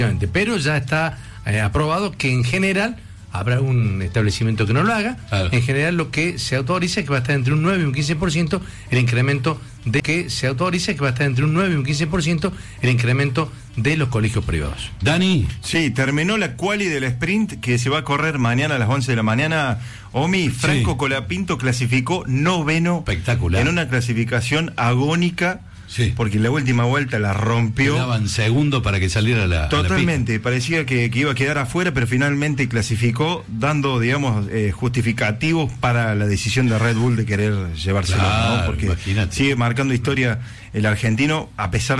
Pero ya está aprobado que en general habrá un establecimiento que no lo haga. Claro. En general lo que se autoriza es que va a estar entre un 9 y un 15% el incremento de los colegios privados. Dani. Sí, terminó la quali del sprint que se va a correr mañana a las 11 de la mañana. Omi, Franco Colapinto clasificó noveno. Espectacular. En una clasificación agónica. Sí. Porque en la última vuelta la rompió. Daban segundo para que saliera la Totalmente, parecía que iba a quedar afuera, pero finalmente clasificó, dando, digamos, justificativos para la decisión de Red Bull de querer llevárselo, claro, ¿no? Porque imagínate. sigue marcando historia el argentino, a pesar